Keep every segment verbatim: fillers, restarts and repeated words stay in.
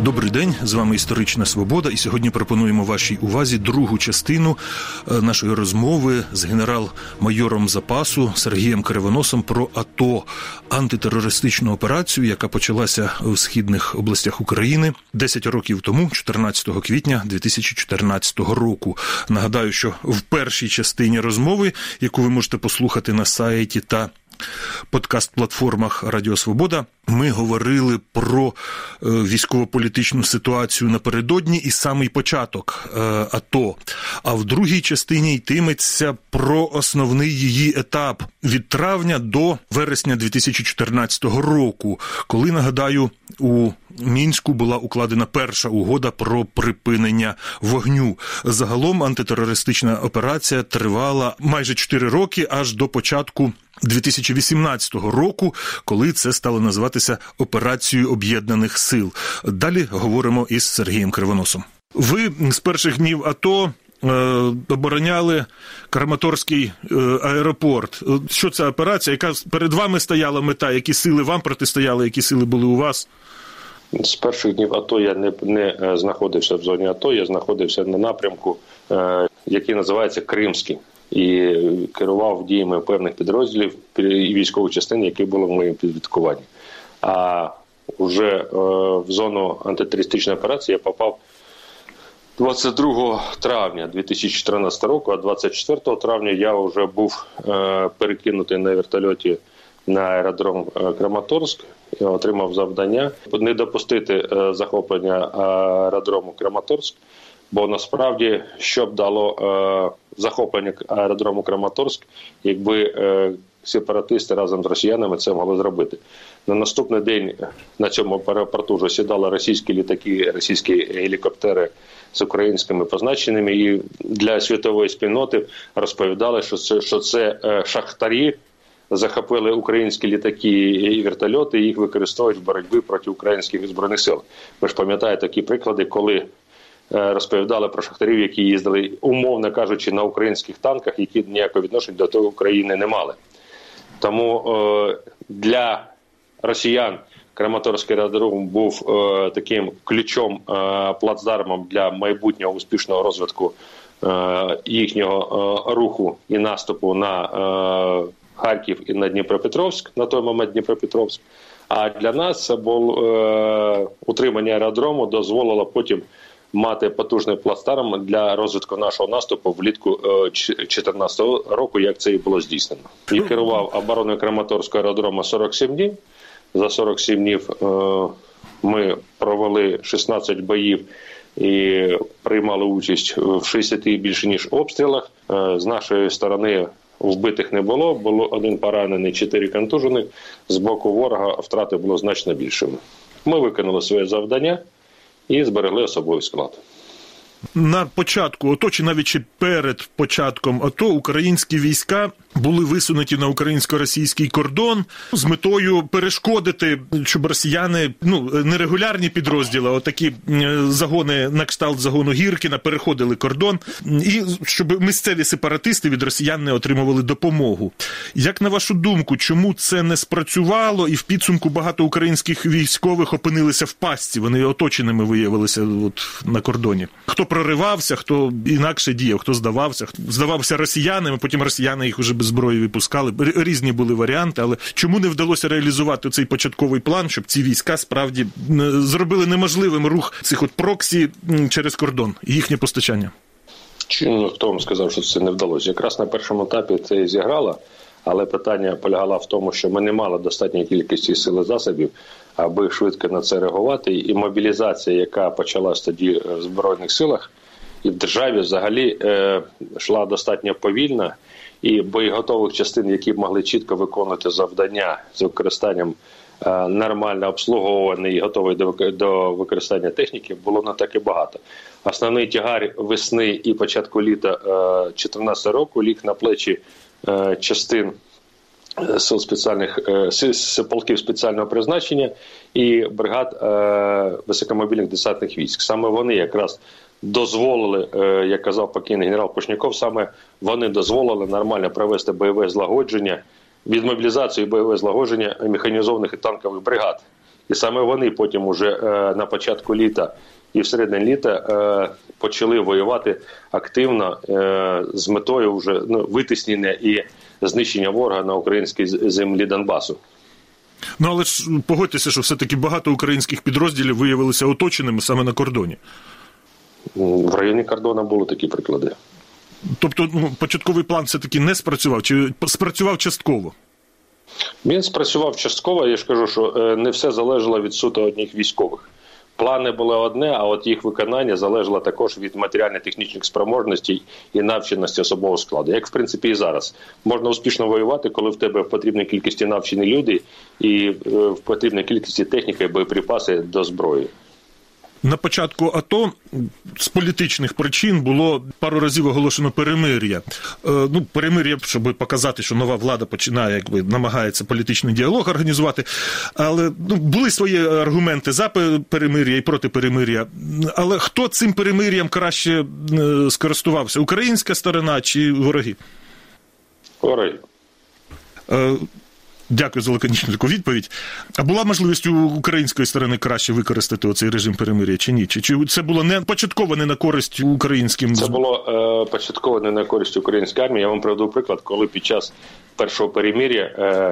Добрий день, з вами «Історична Свобода», і сьогодні пропонуємо вашій увазі другу частину нашої розмови з генерал-майором запасу Сергієм Кривоносом про АТО, антитерористичну операцію, яка почалася у східних областях України десять років тому, чотирнадцятого квітня дві тисячі чотирнадцятого року. Нагадаю, що в першій частині розмови, яку ви можете послухати на сайті та подкаст-платформах Радіо Свобода, ми говорили про військово-політичну ситуацію напередодні і самий початок АТО. А в другій частині йтиметься про основний її етап від травня до вересня дві тисячі чотирнадцятого року, коли, нагадаю, у Мінську була укладена перша угода про припинення вогню. Загалом антитерористична операція тривала майже чотири роки, аж до початку дві тисячі вісімнадцятого року, коли це стало називатися Операцією Об'єднаних Сил. Далі говоримо із Сергієм Кривоносом. Ви з перших днів АТО е, обороняли Краматорський е, аеропорт. Що це операція? Яка перед вами стояла мета? Які сили вам протистояли? Які сили були у вас? З перших днів АТО я не, не знаходився в зоні АТО, я знаходився на напрямку, е, який називається Кримський. І керував діями певних підрозділів і військових частин, які були в моєму підпорядкуванні. А вже е, в зону антитерористичної операції я попав двадцять другого травня дві тисячі чотирнадцятого року, а двадцять четвертого травня я вже був е, перекинутий на вертольоті на аеродром Краматорськ. Я отримав завдання не допустити е, захоплення аеродрому Краматорськ, бо насправді, що б дало е, захоплення аеродрому Краматорськ, якби е, сепаратисти разом з росіянами це могли зробити. На наступний день на цьому аеропорту вже сідали російські літаки, російські гелікоптери з українськими позначеннями, і для світової спільноти розповідали, що це, що це е, шахтарі захопили українські літаки і вертольоти, і їх використовують в боротьбі проти українських збройних сил. Ви ж пам'ятаєте такі приклади, коли розповідали про шахтарів, які їздили, умовно кажучи, на українських танках, які ніякого відношення до того України не мали. Тому е, для росіян Краматорський аеродром був е, таким ключом, е, плацдармом для майбутнього успішного розвитку е, їхнього е, руху і наступу на е, Харків і на Дніпропетровськ, на той момент Дніпропетровськ. А для нас це було е, утримання аеродрому дозволило потім мати потужний плацдарм для розвитку нашого наступу влітку дві тисячі чотирнадцятого року, як це і було здійснено. Я керував обороною Краматорського аеродрому сорок сім днів. За сорок сім днів е, ми провели шістнадцять боїв і приймали участь в шістдесяти більше ніж обстрілах. Е, з нашої сторони вбитих не було, було один поранений, чотири контужених. З боку ворога втрати було значно більшими. Ми виконали своє завдання і зберегли особовий склад. На початку АТО, чи навіть ще перед початком АТО, українські війська були висунуті на українсько-російський кордон з метою перешкодити, щоб росіяни, ну, нерегулярні підрозділи, отакі загони на кшталт загону Гіркіна, переходили кордон, і щоб місцеві сепаратисти від росіян не отримували допомогу. Як на вашу думку, чому це не спрацювало, і в підсумку багато українських військових опинилися в пастці, вони оточеними виявилися от на кордоні? Хто проривався, хто інакше діяв, хто здавався, хто здавався росіянами, потім росіяни їх уже без зброї випускали. Різні були варіанти, але чому не вдалося реалізувати цей початковий план, щоб ці війська справді зробили неможливим рух цих от проксі через кордон і їхнє постачання? Ну, хто вам сказав, що це не вдалося? Якраз на першому етапі це і зіграло, але питання полягало в тому, що ми не мали достатньої кількості сил і засобів, аби швидко на це реагувати. І мобілізація, яка почалась тоді в Збройних силах і в державі, взагалі е, йшла достатньо повільно. І боєготових частин, які б могли чітко виконувати завдання з використанням е, нормально обслуговуваної і готової до, до використання техніки, було не так і багато. Основний тягар весни і початку літа дві тисячі чотирнадцятого року ліг на плечі е, частин сил спеціальних е, полків спеціального призначення і бригад е, високомобільних десантних військ. Саме вони якраз дозволили, як казав покійний генерал Пушняков, саме вони дозволили нормально провести бойове злагодження, відмобілізацію і бойове злагодження механізованих і танкових бригад. І саме вони потім уже е, на початку літа і всередині літа е, почали воювати активно е, з метою вже ну, витиснення і знищення ворога на українській землі Донбасу. Ну, але ж погодьтеся, що все-таки багато українських підрозділів виявилися оточеними саме на кордоні. В районі кордону були такі приклади. Тобто, ну, початковий план все-таки не спрацював, чи спрацював частково? Він спрацював частково, я ж кажу, що не все залежало від суто одних військових. Плани були одне, а от їх виконання залежало також від матеріально-технічних спроможностей і навченості особового складу. Як, в принципі, і зараз. Можна успішно воювати, коли в тебе в потрібній кількості навчені люди і в потрібній кількості техніки і боєприпаси до зброї. На початку АТО з політичних причин було пару разів оголошено перемир'я. Е, ну, перемир'я, щоб показати, що нова влада починає, якби, намагається політичний діалог організувати. Але ну, були свої аргументи за перемир'я і проти перемир'я. Але хто цим перемир'ям краще е, скористувався? Українська сторона чи вороги? Вороги. Е, Дякую за лаконічну таку відповідь. А була можливість у української сторони краще використати оцей режим перемир'я чи ні? Чи, чи це було не початково не на користь українським? Це було е, початково не на користь української армії. Я вам приведу приклад, коли під час першого перемир'я е, е,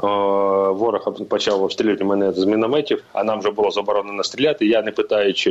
ворог почав обстрілювати мене з мінометів, а нам вже було заборонено стріляти. Я, не питаючи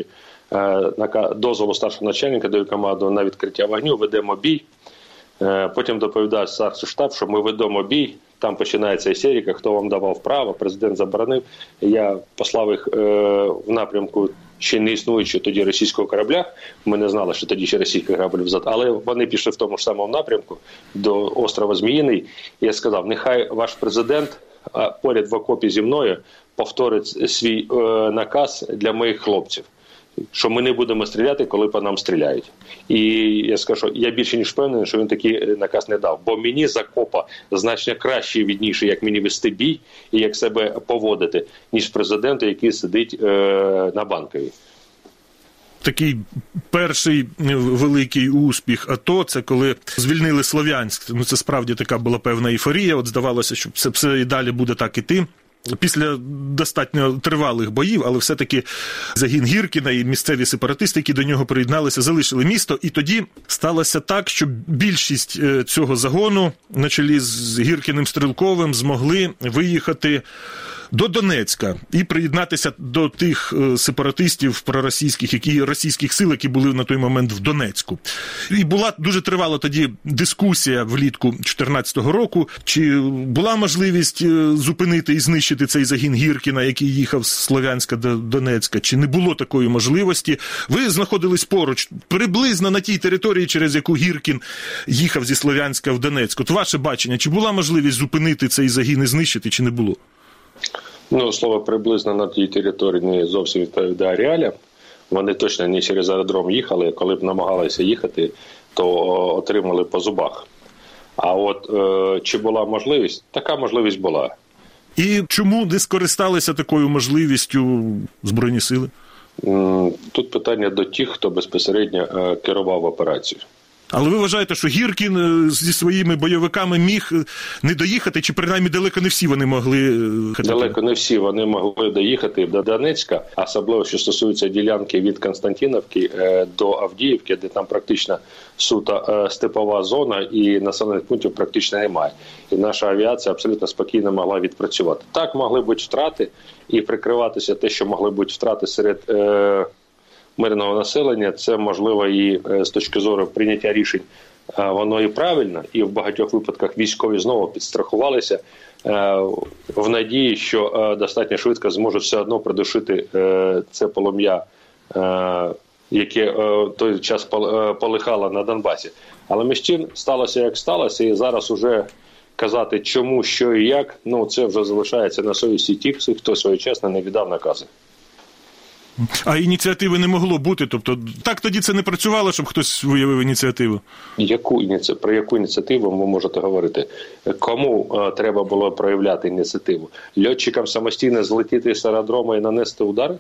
е, дозволу старшого начальника, даю команду на відкриття вогню, ведемо бій. Е, потім доповідає старший штаб, що ми ведемо бій. Там починається істерика, хто вам давав право, президент заборонив. Я послав їх е, в напрямку ще не існуючого тоді російського корабля. Ми не знали, що тоді ще російський корабль взад. Але вони пішли в тому ж самому напрямку до острова Зміїний. І я сказав, нехай ваш президент а, поряд в окопі зі мною повторить свій е, наказ для моїх хлопців. Що ми не будемо стріляти, коли по нам стріляють. І я скажу, що я більше ніж впевнений, що він такий наказ не дав. Бо мені з окопа значно краще і відніше, як мені вести бій і як себе поводити, ніж президенту, який сидить е- на Банковій. Такий перший великий успіх АТО, це коли звільнили Слов'янськ. Ну, це справді така була певна ейфорія. От здавалося, що це все і далі буде так іти. Після достатньо тривалих боїв, але все-таки загін Гіркіна і місцеві сепаратисти, які до нього приєдналися, залишили місто. І тоді сталося так, що більшість цього загону, на чолі з Гіркіним Стрілковим, змогли виїхати до Донецька і приєднатися до тих сепаратистів проросійських, які, російських сил, які були на той момент в Донецьку. І була дуже тривала тоді дискусія влітку чотирнадцятого року, чи була можливість зупинити і знищити цей загін Гіркіна, який їхав з Слов'янська до Донецька, чи не було такої можливості. Ви знаходились поруч, приблизно на тій території, через яку Гіркін їхав зі Слов'янська в Донецьк. От ваше бачення, чи була можливість зупинити цей загін і знищити, чи не було? Ну, слово «приблизно» на тій території не зовсім відповідає реаліям. Вони точно не через аеродром їхали, коли б намагалися їхати, то отримали по зубах. А от е, чи була можливість? Така можливість була. І чому не скористалися такою можливістю Збройні сили? Тут питання до тих, хто безпосередньо е, керував операцією. Але ви вважаєте, що Гіркін зі своїми бойовиками міг не доїхати, чи принаймні далеко не всі вони могли хотіти? Далеко не всі вони могли доїхати до Донецька, особливо, що стосується ділянки від Константинівки до Авдіївки, де там практично суто степова зона і населених пунктів практично немає. І наша авіація абсолютно спокійно могла відпрацювати. Так, могли бути втрати і прикриватися те, що могли бути втрати серед е- мирного населення, це можливо і з точки зору прийняття рішень воно і правильно, і в багатьох випадках військові знову підстрахувалися в надії, що достатньо швидко зможуть все одно придушити це полум'я, яке в той час полихало на Донбасі. Але між тим сталося як сталося, і зараз уже казати чому, що і як, ну це вже залишається на совісті тих, хто своєчасно не віддав накази. А ініціативи не могло бути? Тобто так тоді це не працювало, щоб хтось виявив ініціативу? Яку ініці... Про яку ініціативу ви можете говорити? Кому е, треба було проявляти ініціативу? Льотчикам самостійно злетіти з аеродрому і нанести удари?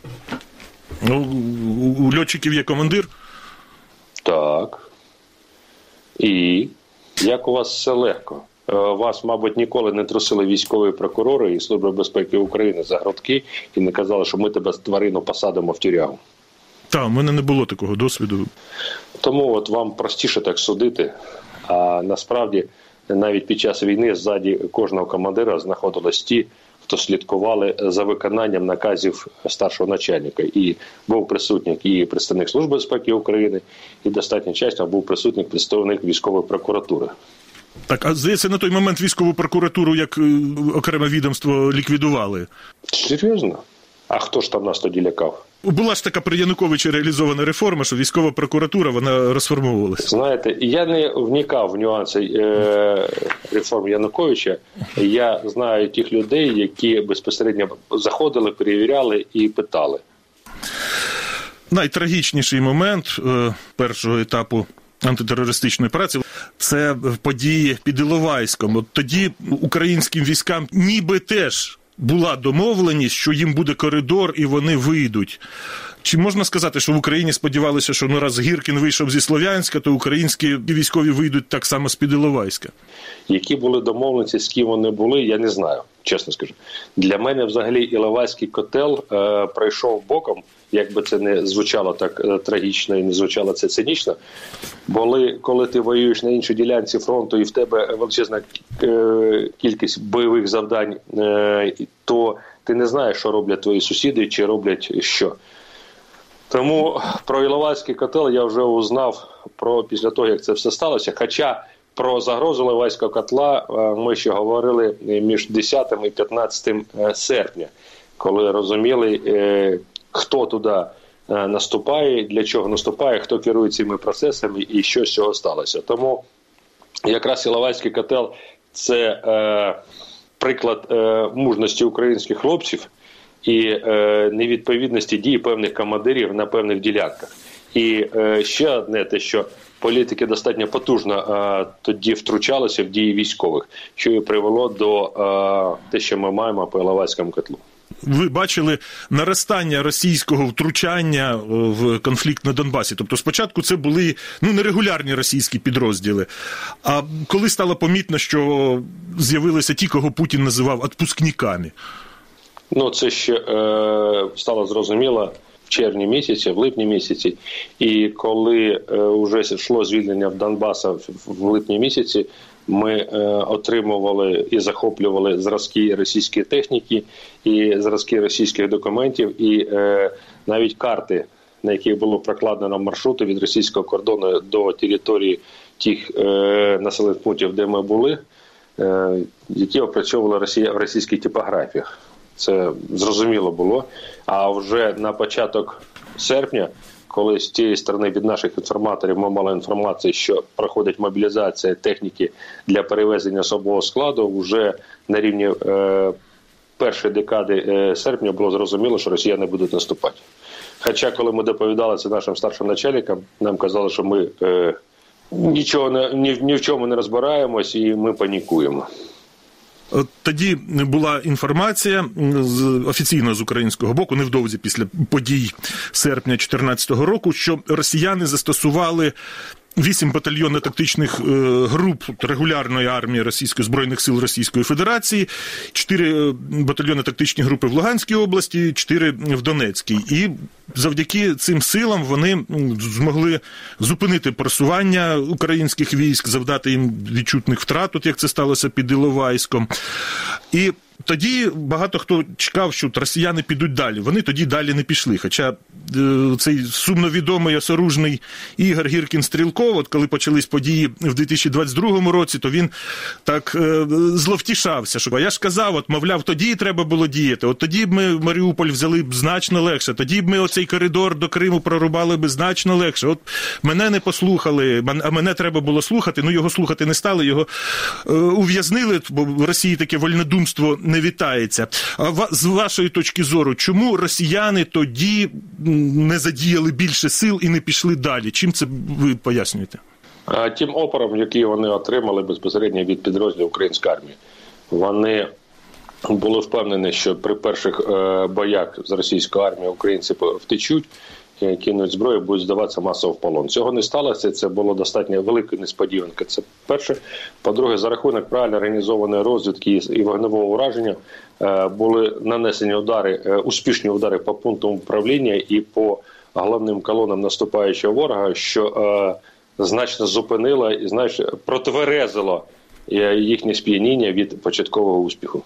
Ну, у льотчиків є командир? Так. І як у вас все легко? вас, мабуть, ніколи не трусили військові прокурори і Служба безпеки України за грудки і не казали, що ми тебе, тварину, посадимо в тюрягу. Так, у мене не було такого досвіду. Тому от вам простіше так судити, а насправді навіть під час війни ззаді кожного командира знаходились ті, хто слідкували за виконанням наказів старшого начальника. І був присутній і представник Служби безпеки України, і достатньо часто був присутній представник військової прокуратури. Так, а здається, на той момент військову прокуратуру як окреме відомство ліквідували? Серйозно? А хто ж там нас тоді лякав? Була ж така при Януковичі реалізована реформа, що військова прокуратура, вона розформовувалася. Знаєте, я не вникав в нюанси е, реформ Януковича. Я знаю тих людей, які безпосередньо заходили, перевіряли і питали. Найтрагічніший момент е, першого етапу антитерористичної операції – це події під Іловайськом. От тоді українським військам ніби теж була домовленість, що їм буде коридор і вони вийдуть. Чи можна сказати, що в Україні сподівалися, що ну, раз Гіркін вийшов зі Слов'янська, то українські військові вийдуть так само з-під Іловайська? Які були домовленості, з ким вони були, я не знаю, чесно скажу. Для мене взагалі Іловайський котел е, пройшов боком, як би це не звучало так е, трагічно і не звучало це цинічно. Бо коли ти воюєш на іншій ділянці фронту і в тебе величезна е, кількість бойових завдань, е, то ти не знаєш, що роблять твої сусіди чи роблять що. Тому про Іловайський котел я вже узнав про, після того, як це все сталося. Хоча про загрозу Іловайського котла ми ще говорили між десятим і п'ятнадцятим серпня, коли розуміли, хто туди наступає, для чого наступає, хто керує цими процесами і що з цього сталося. Тому якраз Іловайський котел – це е, приклад е, мужності українських хлопців і е, невідповідності дій певних командирів на певних ділянках. І е, ще одне те, що політики достатньо потужно е, тоді втручалися в дії військових, що і привело до е, те, що ми маємо по Іловайському котлу. Ви бачили наростання російського втручання в конфлікт на Донбасі. Тобто спочатку це були ну, нерегулярні російські підрозділи. А коли стало помітно, що з'явилися ті, кого Путін називав «отпускниками»? Ну, це ще е, стало зрозуміло в червні місяці, в липні місяці. І коли е, вже йшло звільнення в Донбаса в, в липні місяці, ми е, отримували і захоплювали зразки російської техніки, і зразки російських документів, і е, навіть карти, на яких було прокладено маршрути від російського кордону до території тих е, населених пунктів, де ми були, е, які опрацьовували Росія в російській типографіях. Це зрозуміло було. А вже на початок серпня, коли з тієї сторони від наших інформаторів ми мали інформацію, що проходить мобілізація техніки для перевезення особового складу, вже на рівні е, першої декади е, серпня було зрозуміло, що росіяни будуть наступати. Хоча, коли ми доповідали це нашим старшим начальникам, нам казали, що ми е, нічого не, ні, ні в чому не розбираємось і ми панікуємо. От тоді була інформація з, офіційно з українського боку, невдовзі після подій серпня дві тисячі чотирнадцятого року, що росіяни застосували вісім батальйонно-тактичних груп регулярної армії Російської Збройних сил Російської Федерації, чотири батальйонно-тактичні групи в Луганській області, чотири в Донецькій. І завдяки цим силам вони змогли зупинити просування українських військ, завдати їм відчутних втрат, от як це сталося під Іловайськом. І тоді багато хто чекав, що росіяни підуть далі. Вони тоді далі не пішли. Хоча е, цей сумновідомий осоружний Ігор Гіркін-Стрілков, от коли почались події в дві тисячі двадцять другому році, то він так е, зловтішався, що я ж казав, от, мовляв, тоді треба було діяти. От тоді б ми Маріуполь взяли б значно легше. Тоді б ми оцей коридор до Криму прорубали б значно легше. От мене не послухали, а мене треба було слухати. Ну, його слухати не стали, його е, ув'язнили, бо в Росії таке вольнодумство не вітається. А з вашої точки зору, чому росіяни тоді не задіяли більше сил і не пішли далі? Чим це ви пояснюєте? Тим опором, який вони отримали безпосередньо від підрозділів української армії. Вони були впевнені, що при перших боях з російською армією українці втечуть, кинуть зброю, будуть здаватися масово в полон. Цього не сталося, це було достатньо великою несподіванкою. Це перше. По-друге, за рахунок правильно організованої розвідки і вогневого ураження були нанесені удари, успішні удари по пунктам управління і по головним колонам наступаючого ворога, що значно зупинило і значно протверезило їхнє сп'яніння від початкового успіху.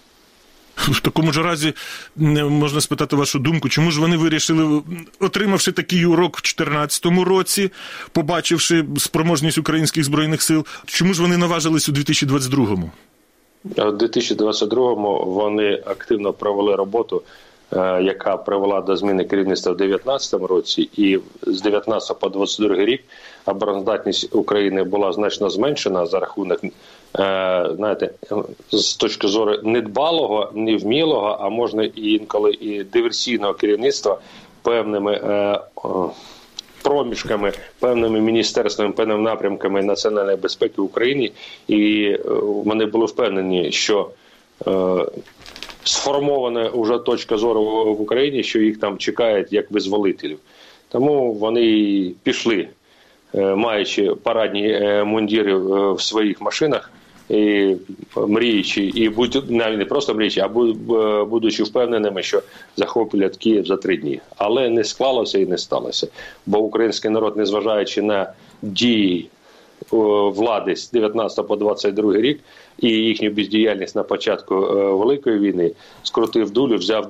В такому ж разі можна спитати вашу думку, чому ж вони вирішили, отримавши такий урок в чотирнадцятому році, побачивши спроможність українських Збройних сил, чому ж вони наважились у дві тисячі двадцять другому? У дві тисячі двадцять другому вони активно провели роботу, яка привела до зміни керівництва в дев'ятнадцятому році, і з дев'ятнадцятого по двадцять другий рік обороноздатність України була значно зменшена за рахунок, знаєте, з точки зору недбалого, невмілого, а можна і інколи і диверсійного керівництва певними проміжками, певними міністерствами, певними напрямками національної безпеки в Україні, і вони були впевнені, що сформована вже точка зору в Україні, що їх там чекають як визволителів. Тому вони пішли, маючи парадні мундири в своїх машинах, і мріючи, і будь, навіть не просто мріючи, а будучи впевненими, що захоплять Київ за три дні. Але не склалося і не сталося. Бо український народ, незважаючи на дії влади з дев'ятнадцятого по двадцять другий рік і їхню бездіяльність на початку Великої війни, скрутив дулю, взяв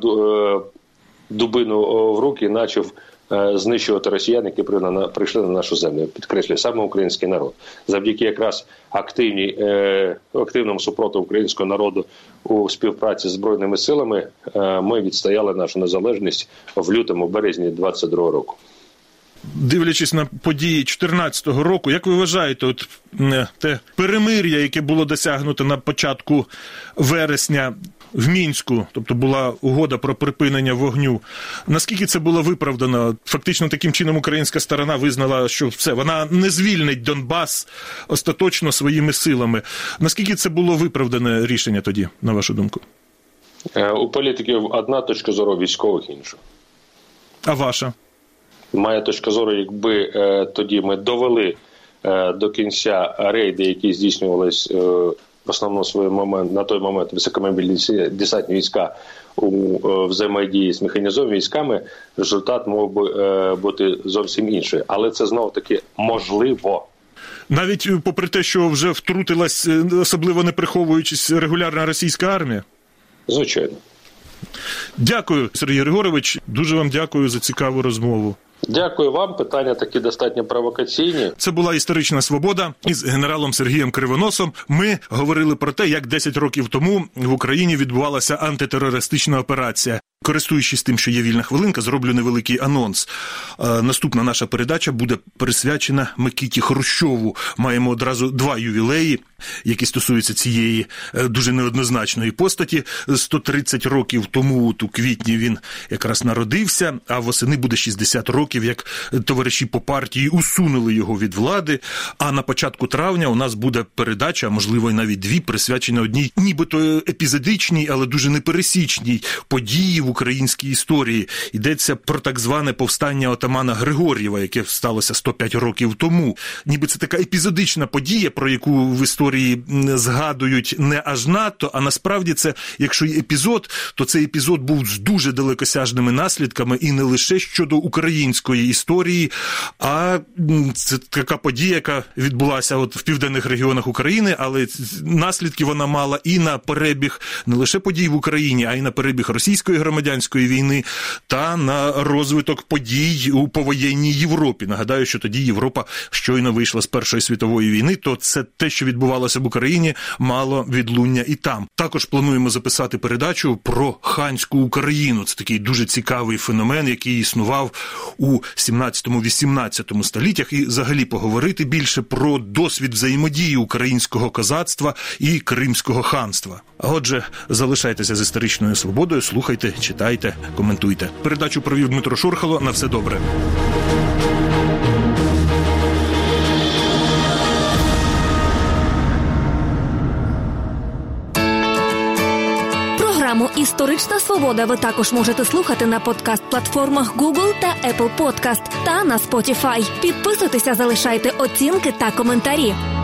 дубину в руки і почав знищувати росіян, які прийшли на нашу землю. Підкреслюю, саме український народ. Завдяки якраз активній, активному супротиву українського народу у співпраці з Збройними силами ми відстояли нашу незалежність в лютому-березні двадцять другого року. Дивлячись на події чотирнадцятого року, як ви вважаєте, от те перемир'я, яке було досягнуто на початку вересня в Мінську, тобто була угода про припинення вогню, наскільки це було виправдано? Фактично таким чином українська сторона визнала, що все, вона не звільнить Донбас остаточно своїми силами. Наскільки це було виправдане рішення тоді, на вашу думку? У політиків одна точка зору, у військових інша. А ваша? Моя точка зору, якби е, тоді ми довели е, до кінця рейди, які здійснювалися е, в основному свій момент, на той момент високомобільні десантні війська у е, взаємодії з механізованими військами, результат мог би е, бути зовсім інший. Але це знову-таки можливо. Навіть попри те, що вже втрутилась, особливо не приховуючись, регулярна російська армія? Звичайно. Дякую, Сергій Григорович. Дуже вам дякую за цікаву розмову. Дякую вам. Питання такі достатньо провокаційні. Це була «Історична свобода» із генералом Сергієм Кривоносом. Ми говорили про те, як десять років тому в Україні відбувалася антитерористична операція. Користуючись тим, що є вільна хвилинка, зроблю невеликий анонс. Наступна наша передача буде присвячена Микиті Хрущову. Маємо одразу два ювілеї, які стосуються цієї дуже неоднозначної постаті. сто тридцять років тому, у квітні, він якраз народився, а восени буде шістдесят років, як товариші по партії усунули його від влади. А на початку травня у нас буде передача, а можливо і навіть дві, присвячена одній нібито епізодичній, але дуже непересічній події в українській історії. Йдеться про так зване повстання отамана Григор'єва, яке сталося сто п'ять років тому. Ніби це така епізодична подія, про яку в історії згадують не аж надто, а насправді це, якщо й епізод, то цей епізод був з дуже далекосяжними наслідками і не лише щодо української історії, а це така подія, яка відбулася от в південних регіонах України, але наслідки вона мала і на перебіг не лише подій в Україні, а й на перебіг російської громадянської війни та на розвиток подій у повоєнній Європі. Нагадаю, що тоді Європа щойно вийшла з Першої світової війни, то це те, що відбувалося в Україні, мало відлуння і там. Також плануємо записати передачу про ханську Україну. Це такий дуже цікавий феномен, який існував у сімнадцятому-вісімнадцятому століттях, і взагалі поговорити більше про досвід взаємодії українського козацтва і Кримського ханства. А отже, залишайтеся з історичною свободою, слухайте, читайте, коментуйте. Передачу провів Дмитро Шурхало. На все добре. Програму «Історична свобода» ви також можете слухати на подкаст-платформах Google та Apple Podcast та на Spotify. Підписуйтеся, залишайте оцінки та коментарі.